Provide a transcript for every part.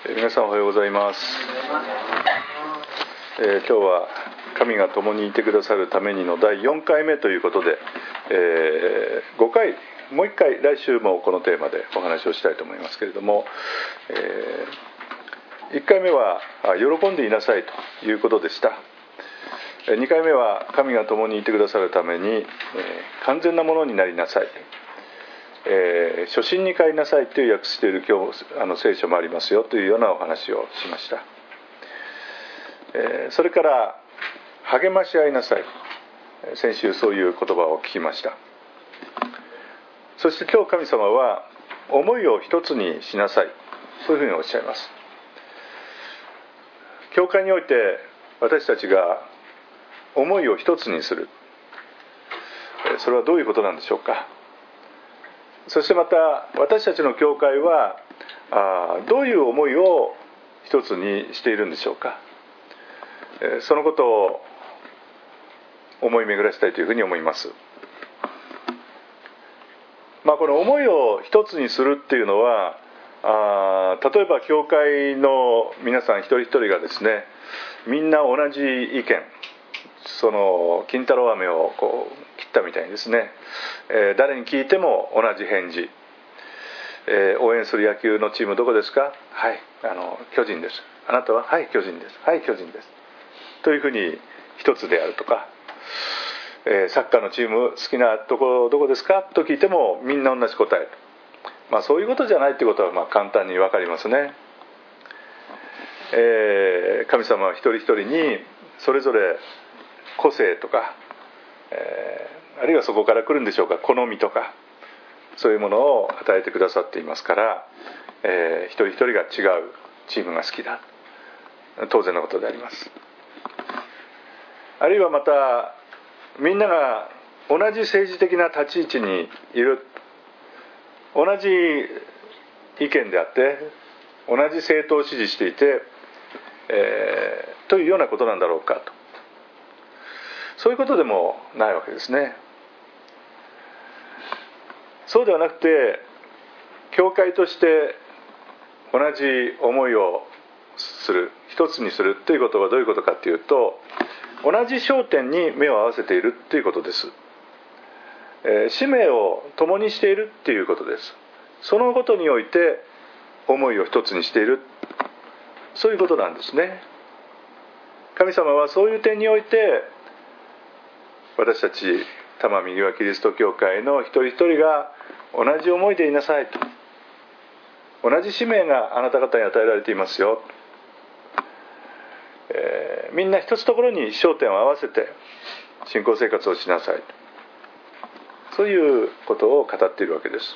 皆さんおはようございます。今日は神が共にいてくださるためにの第4回目ということで、5回もう1回来週もこのテーマでお話をしたいと思いますけれども、1回目は喜んでいなさいということでした。2回目は神が共にいてくださるために、完全なものになりなさい、初心に帰りなさいという訳している今日聖書もありますよというようなお話をしました。それから励まし合いなさい、先週そういう言葉を聞きました。そして今日神様は思いを一つにしなさい、そういうふうにおっしゃいます。教会において私たちが思いを一つにする、それはどういうことなんでしょうか。そしてまた私たちの教会はどういう思いを一つにしているんでしょうか。そのことを思い巡らしたいというふうに思います。この思いを一つにするっていうのは、例えば教会の皆さん一人一人がですね、みんな同じ意見、その金太郎飴を切ったみたいにですね、誰に聞いても同じ返事、応援する野球のチームどこですか。はい、巨人です。あなたは。はい、巨人です。はい、巨人ですというふうに一つであるとか、サッカーのチーム好きなところどこですかと聞いてもみんな同じ答え、そういうことじゃないということは簡単に分かりますね。神様は一人一人にそれぞれ個性とか、あるいはそこから来るんでしょうか、好みとかそういうものを与えてくださっていますから、一人一人が違うチームが好きだ、当然のことであります。あるいはまたみんなが同じ政治的な立ち位置にいる、同じ意見であって同じ政党を支持していて、というようなことなんだろうかと、そういうことでもないわけですね。そうではなくて、教会として同じ思いをする、一つにするということはどういうことかというと、同じ焦点に目を合わせているということです。使命を共にしているということです。そのことにおいて思いを一つにしている、そういうことなんですね。神様はそういう点において私たち多摩右輪キリスト教会の一人一人が同じ思いでいなさいと、同じ使命があなた方に与えられていますよ、みんな一つところに焦点を合わせて信仰生活をしなさい、そういうことを語っているわけです。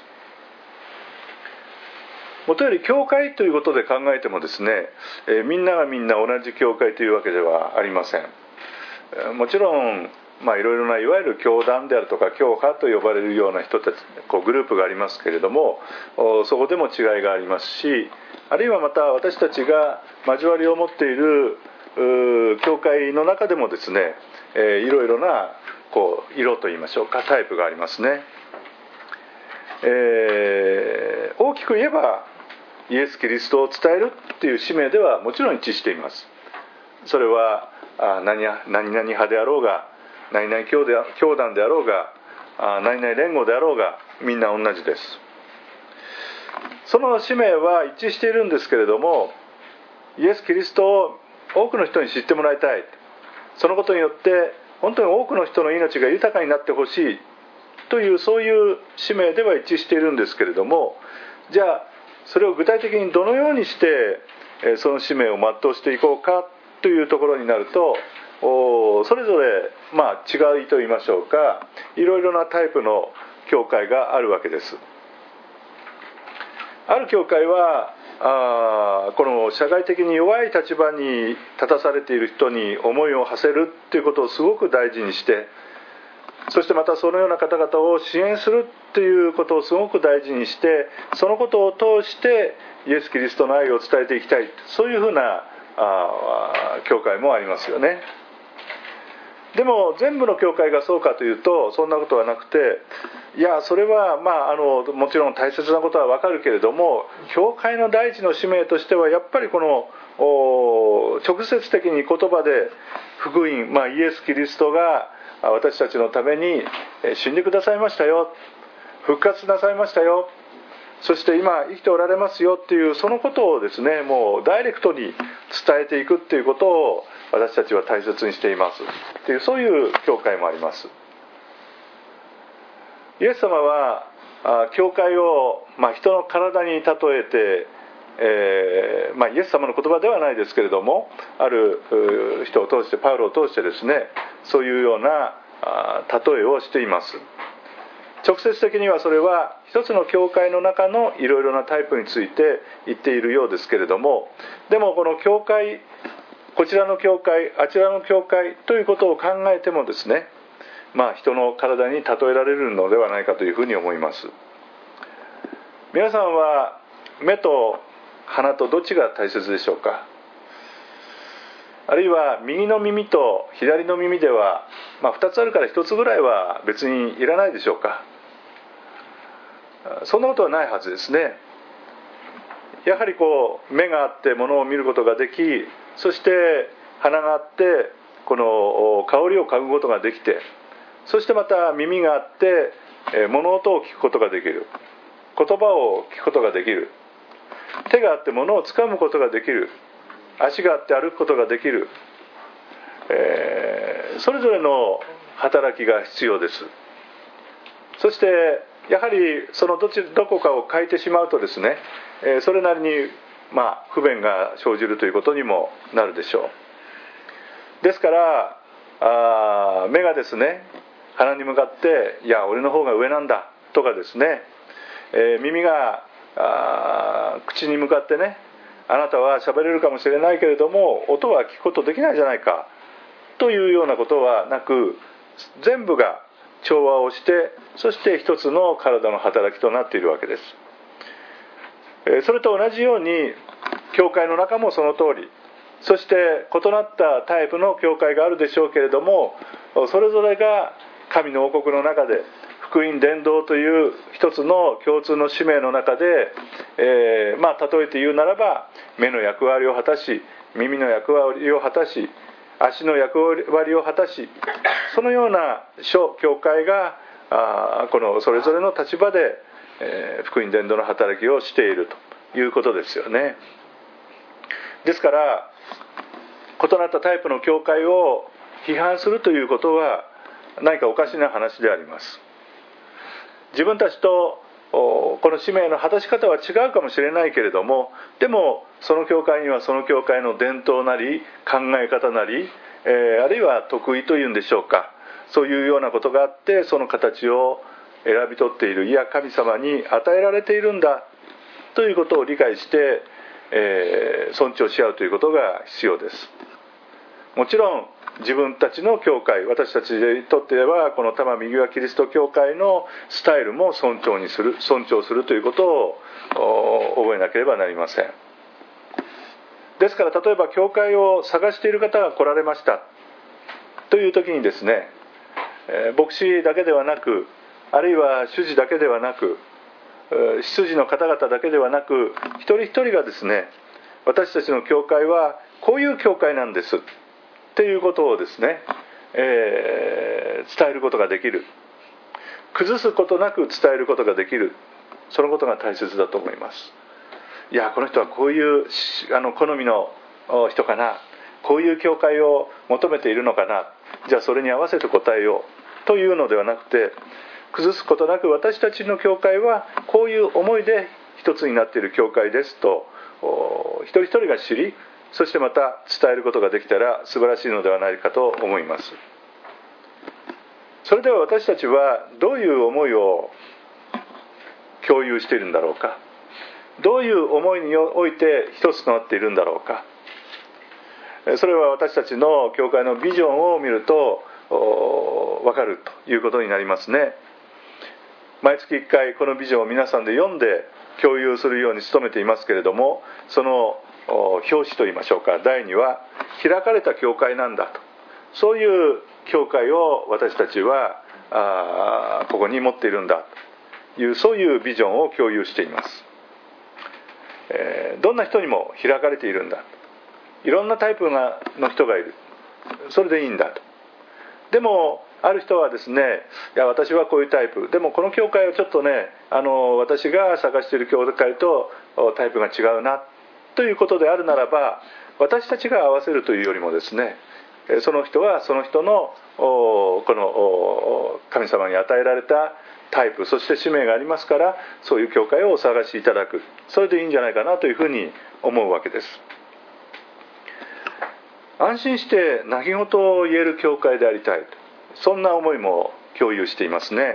もとより教会ということで考えてもですね、みんながみんな同じ教会というわけではありません。もちろんいろいろないわゆる教団であるとか教派と呼ばれるような人たち、グループがありますけれども、そこでも違いがありますし、あるいはまた私たちが交わりを持っている教会の中でもですね、いろいろな色といいましょうか、タイプがありますね。大きく言えばイエス・キリストを伝えるっていう使命ではもちろん一致しています。それは何々派であろうが、何々教団であろうが、何々連合であろうが、みんな同じです。その使命は一致しているんですけれども、イエス・キリストを多くの人に知ってもらいたい、そのことによって本当に多くの人の命が豊かになってほしいという、そういう使命では一致しているんですけれども、じゃあそれを具体的にどのようにしてその使命を全うしていこうかというところになると、それぞれ違いといいましょうか、いろいろなタイプの教会があるわけです。ある教会はこの社会的に弱い立場に立たされている人に思いを馳せるということをすごく大事にして、そしてまたそのような方々を支援するということをすごく大事にして、そのことを通してイエス・キリストの愛を伝えていきたい、そういうふうな教会もありますよね。でも全部の教会がそうかというとそんなことはなくて、 いやそれは、もちろん大切なことは分かるけれども、教会の第一の使命としてはやっぱりこの直接的に言葉で福音、イエス・キリストが私たちのために死んでくださいましたよ、復活なさいましたよ、そして今生きておられますよっていうそのことをですね、もうダイレクトに伝えていくっていうことを私たちは大切にしていますっていう、そういう教会もあります。イエス様は教会を、人の体に例えて、イエス様の言葉ではないですけれども、ある人を通して、パウロを通してですね、そういうような例えをしています。直接的にはそれは一つの教会の中のいろいろなタイプについて言っているようですけれども、でもこの教会、こちらの教会、あちらの教会ということを考えてもですね、人の体に例えられるのではないかというふうに思います。皆さんは目と鼻とどっちが大切でしょうか。あるいは右の耳と左の耳では、2つあるから1つぐらいは別にいらないでしょうか。そんなことはないはずですね。やはり目があって物を見ることができ、そして鼻があってこの香りを嗅ぐことができて、そしてまた耳があって物音を聞くことができる、言葉を聞くことができる、手があって物をつかむことができる、足があって歩くことができる、それぞれの働きが必要です。そしてやはりそのどこかを変えてしまうとですね、それなりに不便が生じるということにもなるでしょう。ですから目がですね、鼻に向かっていや俺の方が上なんだとかですね、耳が口に向かってね、あなたは喋れるかもしれないけれども音は聞くことできないじゃないかというようなことはなく、全部が調和をして、そして一つの体の働きとなっているわけです。それと同じように教会の中もその通り、そして異なったタイプの教会があるでしょうけれども、それぞれが神の王国の中で福音伝道という一つの共通の使命の中で、例えて言うならば目の役割を果たし、耳の役割を果たし、足の役割を果たし、そのような諸教会がこのそれぞれの立場で、福音伝道の働きをしているということですよね。ですから異なったタイプの教会を批判するということは何かおかしな話であります。自分たちとこの使命の果たし方は違うかもしれないけれども、でもその教会にはその教会の伝統なり考え方なり、あるいは得意というんでしょうか、そういうようなことがあって、その形を選び取っている、いや神様に与えられているんだということを理解して、尊重し合うということが必要です。もちろん自分たちの教会、私たちにとってはこの多摩右輪キリスト教会のスタイルも尊重するということを覚えなければなりません。ですから例えば教会を探している方が来られましたという時にですね、牧師だけではなく、あるいは主事だけではなく、執事の方々だけではなく、一人一人がですね、私たちの教会はこういう教会なんですっていうことをですね、伝えることができる、崩すことなく伝えることができる、そのことが大切だと思います。いやこの人はこういう好みの人かな、こういう教会を求めているのかな、じゃあそれに合わせて答えようというのではなくて、崩すことなく私たちの教会はこういう思いで一つになっている教会ですと一人一人が知り、そしてまた伝えることができたら素晴らしいのではないかと思います。それでは私たちはどういう思いを共有しているんだろうか、どういう思いにおいて一つとなっているんだろうか。それは私たちの教会のビジョンを見ると分かるということになりますね。毎月1回このビジョンを皆さんで読んで共有するように努めていますけれども、その表紙といいましょうか、題には開かれた教会なんだと、そういう教会を私たちはここに持っているんだという、そういうビジョンを共有しています。どんな人にも開かれているんだ、いろんなタイプの人がいる、それでいいんだと。でもある人はですね、いや私はこういうタイプ、でもこの教会はちょっとね、私が探している教会とタイプが違うなということであるならば、私たちが合わせるというよりもですね、その人はその人のこの神様に与えられたタイプ、そして使命がありますから、そういう教会をお探しいただく、それでいいんじゃないかなというふうに思うわけです。安心して泣き言を言える教会でありたい、そんな思いも共有していますね。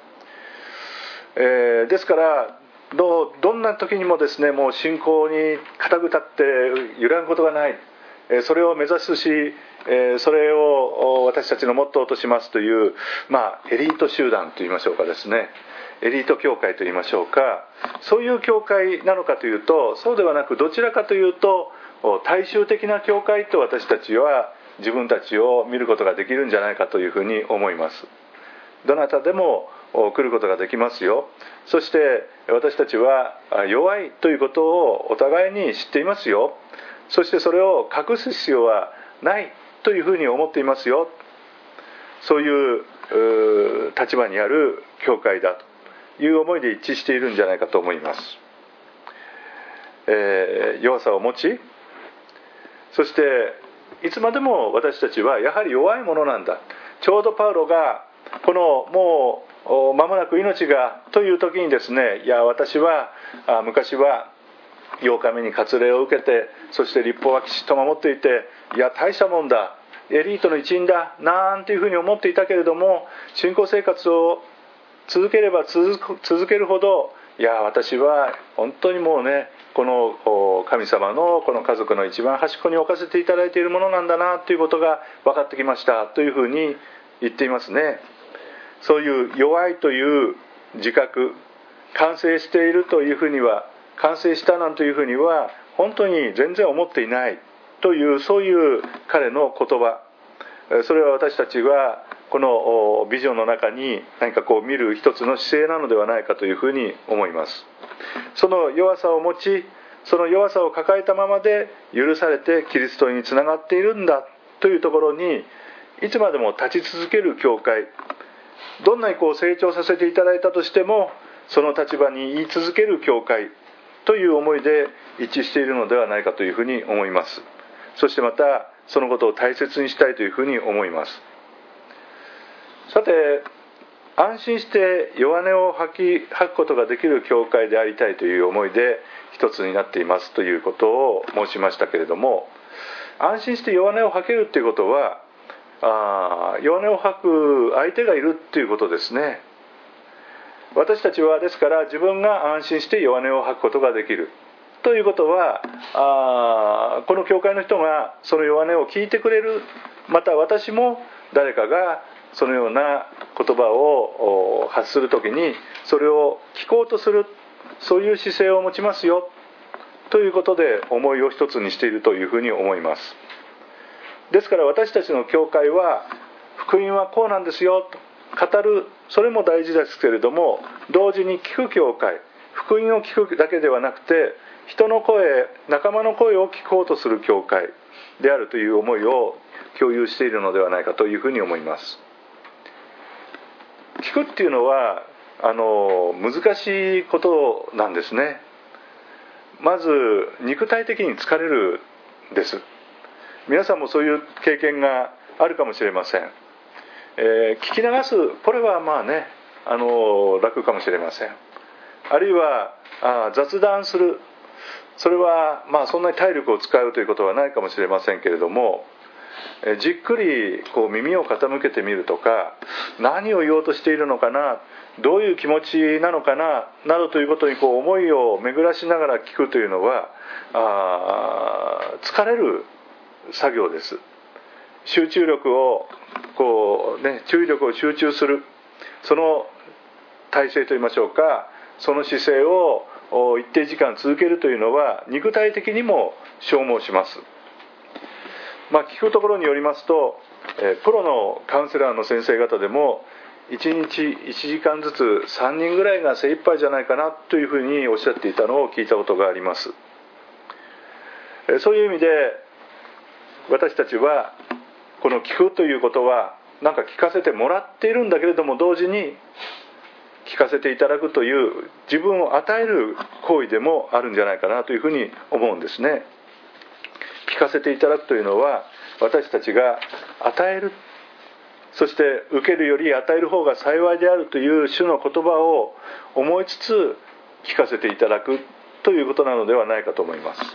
ですからどんな時にもですね、もう信仰に固く立って揺らぐことがない、それを目指すし、それを私たちのモットーとしますという、エリート集団といいましょうかですね、エリート教会といいましょうか、そういう教会なのかというと、そうではなく、どちらかというと大衆的な教会と私たちは自分たちを見ることができるんじゃないかというふうに思います。どなたでも来ることができますよ。そして私たちは弱いということをお互いに知っていますよ。そしてそれを隠す必要はないというふうに思っていますよ。そういう立場にある教会だという思いで一致しているんじゃないかと思います。弱さを持ち、そしていつまでも私たちはやはり弱いものなんだ。ちょうどパウロがこのもう間もなく命がという時にですね、いや私は昔は8日目に割礼を受けて、そして律法はきちっと守っていて、いや大したもんだ、エリートの一員だなんていうふうに思っていたけれども、信仰生活を続ければ続けるほど、いや私は本当にもうね、この神様のこの家族の一番端っこに置かせていただいているものなんだなということが分かってきましたというふうに言っていますね。そういう弱いという自覚、完成しているというふうには、完成したなんというふうには本当に全然思っていないという、そういう彼の言葉、それは私たちはこのビジョンの中に何か見る一つの姿勢なのではないかというふうに思います。その弱さを持ち、その弱さを抱えたままで許されてキリストにつながっているんだというところにいつまでも立ち続ける教会、どんなに成長させていただいたとしてもその立場に言い続ける教会という思いで一致しているのではないかというふうに思います。そしてまたそのことを大切にしたいというふうに思います。さて、安心して弱音を吐くことができる教会でありたいという思いで一つになっていますということを申しましたけれども、安心して弱音を吐けるということは、弱音を吐く相手がいるということですね。私たちはですから自分が安心して弱音を吐くことができるということは、この教会の人がその弱音を聞いてくれる、また私も誰かがそのような言葉を発するときにそれを聞こうとする、そういう姿勢を持ちますよということで思いを一つにしているというふうに思います。ですから私たちの教会は福音はこうなんですよと語る、それも大事ですけれども、同時に聞く教会、福音を聞くだけではなくて人の声、仲間の声を聞こうとする教会であるという思いを共有しているのではないかというふうに思います。聞くっていうのは難しいことなんですね。まず肉体的に疲れるんです。皆さんもそういう経験があるかもしれません。聞き流す、これは楽かもしれません。あるいは雑談する、それはそんなに体力を使うということはないかもしれませんけれども、じっくり耳を傾けてみるとか、何を言おうとしているのかな、どういう気持ちなのかななどということに思いを巡らしながら聞くというのは疲れる作業です。集中力を注意力を集中する、その体勢といいましょうか、その姿勢を一定時間続けるというのは肉体的にも消耗します。聞くところによりますと、プロのカウンセラーの先生方でも 1日1時間ずつ3人ぐらいが精一杯じゃないかなというふうにおっしゃっていたのを聞いたことがあります。そういう意味で私たちはこの聞くということはなんか聞かせてもらっているんだけれども、同時に聞かせていただくという自分を与える行為でもあるんじゃないかなというふうに思うんですね。聞かせていただくというのは私たちが与える、そして受けるより与える方が幸いであるという主の言葉を思いつつ聞かせていただくということなのではないかと思います。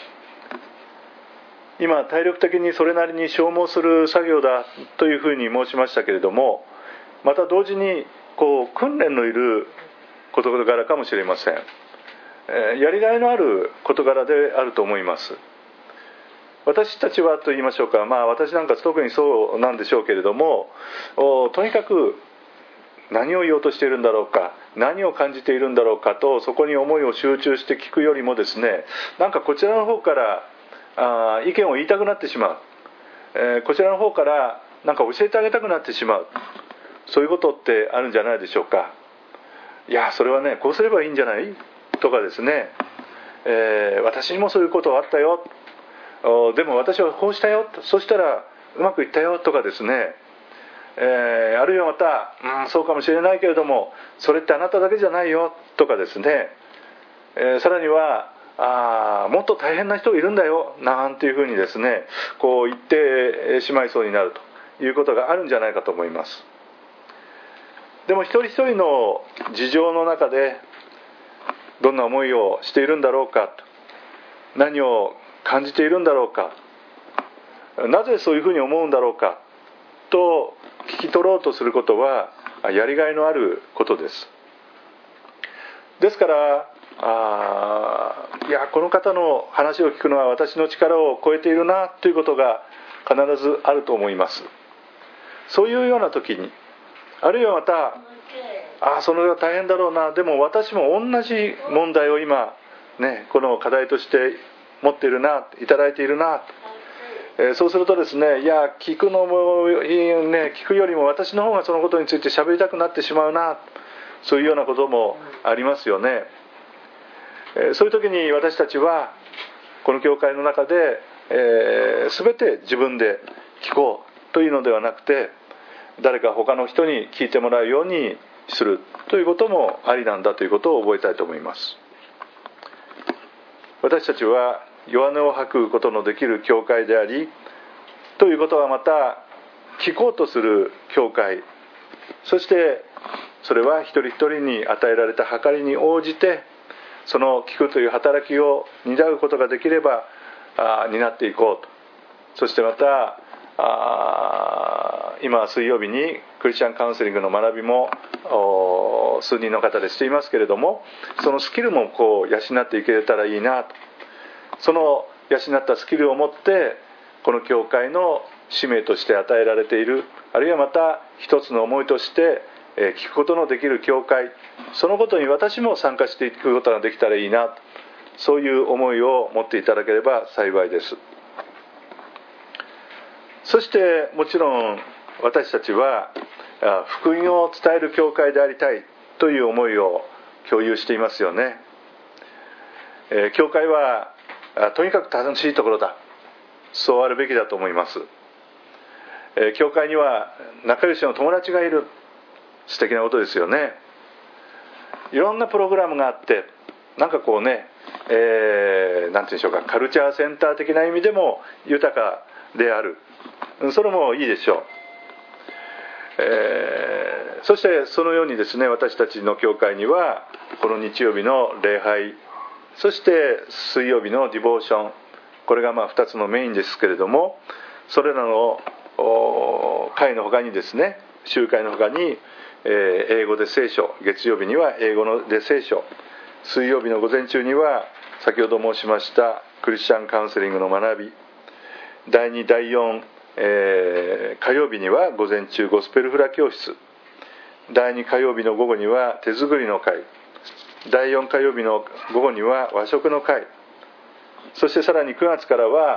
今体力的にそれなりに消耗する作業だというふうに申しましたけれども、また同時に訓練のいる事柄かもしれません。やりがいのある事柄であると思います。私たちはと言いましょうか、私なんか特にそうなんでしょうけれども、とにかく何を言おうとしているんだろうか、何を感じているんだろうかと、そこに思いを集中して聞くよりもですね、なんかこちらの方から意見を言いたくなってしまう、こちらの方からなんか教えてあげたくなってしまう、そういうことってあるんじゃないでしょうか。いやそれはねこうすればいいんじゃないとかですね、私にもそういうことあったよ、でも私はこうしたよ、そしたらうまくいったよとかですね、あるいはまた、そうかもしれないけれどもそれってあなただけじゃないよとかですね、さらにはもっと大変な人いるんだよなんていうふうにですね言ってしまいそうになるということがあるんじゃないかと思います。でも一人一人の事情の中でどんな思いをしているんだろうか、何を感じているんだろうか、なぜそういうふうに思うんだろうかと聞き取ろうとすることはやりがいのあることです。ですからいやこの方の話を聞くのは私の力を超えているなということが必ずあると思います。そういうような時に、あるいはまたそれは大変だろうな、でも私も同じ問題を今ねこの課題として持っているな、いただいているな、そうするとですね、いや聞くのもいいね、聞くよりも私の方がそのことについて喋りたくなってしまうな、そういうようなこともありますよね。そういう時に私たちはこの教会の中で、全て自分で聞こうというのではなくて、誰か他の人に聞いてもらうようにするということもありなんだということを覚えたいと思います。私たちは弱音を吐くことのできる教会であり、ということはまた聞こうとする教会、そしてそれは一人一人に与えられた計りに応じてその聞くという働きを担うことができれば担っていこうと。そしてまた今水曜日にクリスチャンカウンセリングの学びも数人の方でしていますけれども、そのスキルも養っていけたらいいなと。その養ったスキルを持ってこの教会の使命として与えられている、あるいはまた一つの思いとして聞くことのできる教会、そのことに私も参加していくことができたらいいな、そういう思いを持っていただければ幸いです。そしてもちろん私たちは福音を伝える教会でありたいという思いを共有していますよね。教会はとにかく楽しいところだ、そうあるべきだと思います。教会には仲良しの友達がいる、素敵なことですよね。いろんなプログラムがあって、なんかなんていうんでしょうか、カルチャーセンター的な意味でも豊かである、それもいいでしょう。そしてそのようにですね、私たちの教会にはこの日曜日の礼拝、そして水曜日のディボーション、これが2つのメインですけれども、それらの会の他にですね、集会の他に英語で聖書、月曜日には英語で聖書、水曜日の午前中には先ほど申しましたクリスチャンカウンセリングの学び、第2第4、火曜日には午前中ゴスペルフラ教室、第2火曜日の午後には手作りの会、第4火曜日の午後には和食の会、そしてさらに9月からは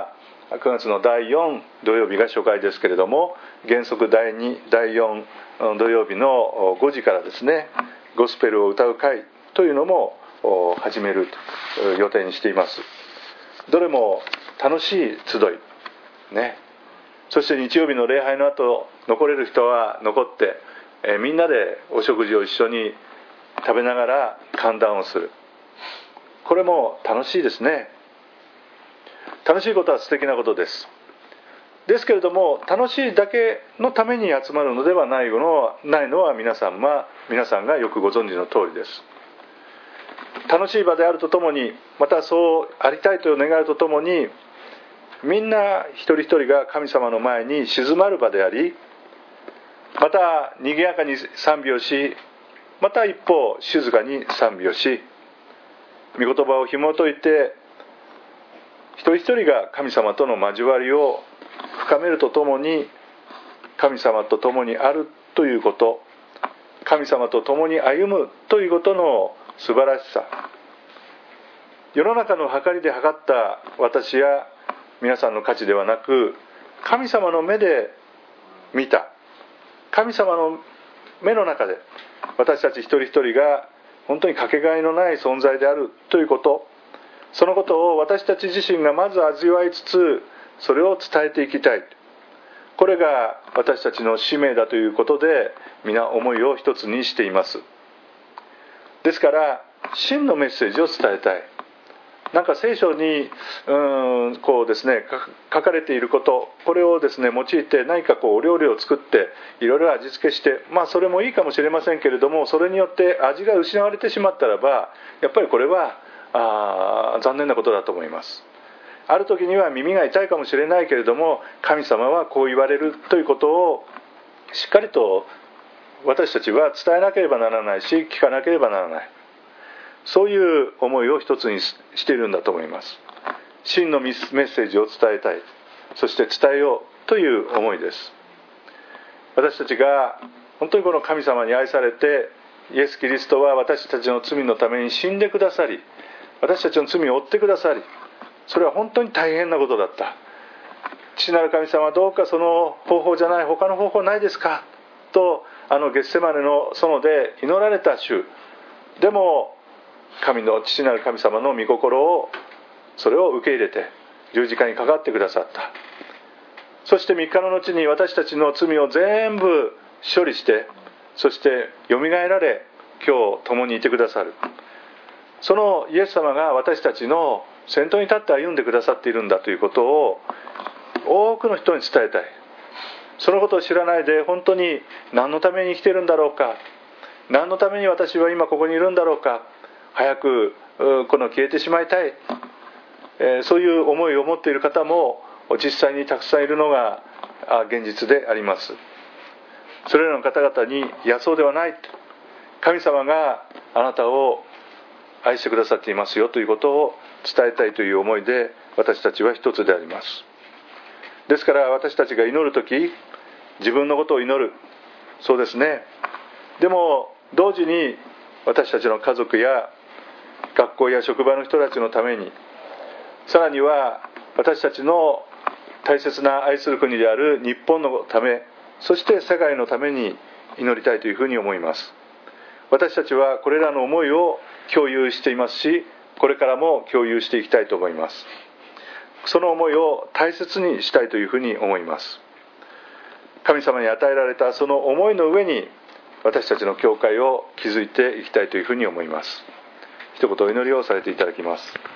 9月の第4土曜日が初回ですけれども、原則第2第4土曜日の5時からですね、ゴスペルを歌う会というのも始める予定にしています。どれも楽しい集いね。そして日曜日の礼拝の後、残れる人は残って、みんなでお食事を一緒に食べながら歓談をする。これも楽しいですね。楽しいことは素敵なことです。ですけれども、楽しいだけのために集まるのではないのは皆さんがよくご存知の通りです。楽しい場であるとともに、またそうありたいと願うとともに、みんな一人一人が神様の前に静まる場であり、また賑やかに賛美をし、また一方静かに賛美をし、御言葉を紐解いて一人一人が神様との交わりを深めるとともに、神様と共にあるということ、神様と共に歩むということの素晴らしさ、世の中の計りで測った私や皆さんの価値ではなく、神様の目で見た、神様の目の中で私たち一人一人が本当にかけがえのない存在であるということ、そのことを私たち自身がまず味わいつつ、それを伝えていきたい。これが私たちの使命だということで、皆思いを一つにしています。ですから真のメッセージを伝えたい。なんか聖書にこうですね、書かれていること、これをですね用いて何かお料理を作っていろいろ味付けして、それもいいかもしれませんけれども、それによって味が失われてしまったらば、やっぱりこれは残念なことだと思います。ある時には耳が痛いかもしれないけれども、神様はこう言われるということをしっかりと私たちは伝えなければならないし、聞かなければならない。そういう思いを一つにしているんだと思います。真のメッセージを伝えたい、そして伝えようという思いです。私たちが本当にこの神様に愛されて、イエス・キリストは私たちの罪のために死んでくださり、私たちの罪を負ってくださり、それは本当に大変なことだった。父なる神様はどうかその方法じゃない他の方法ないですかと、ゲッセマネの園で祈られた主でも、父なる神様の御心をそれを受け入れて十字架にかかってくださった。そして3日の後に私たちの罪を全部処理して、そしてよみがえられ、今日共にいてくださる。そのイエス様が私たちの先頭に立って歩んでくださっているんだということを多くの人に伝えたい。そのことを知らないで、本当に何のために生きているんだろうか、何のために私は今ここにいるんだろうか、早く消えてしまいたい、そういう思いを持っている方も実際にたくさんいるのが現実であります。それらの方々に、いやそうではない、神様があなたを愛してくださっていますよということを伝えたいという思いで、私たちは一つであります。ですから私たちが祈るとき、自分のことを祈る、そうですね。でも同時に私たちの家族や学校や職場の人たちのために、さらには私たちの大切な愛する国である日本のため、そして世界のために祈りたいというふうに思います。私たちはこれらの思いを共有していますし、これからも共有していきたいと思います。その思いを大切にしたいというふうに思います。神様に与えられたその思いの上に、私たちの教会を築いていきたいというふうに思います。一言お祈りをされていただきます。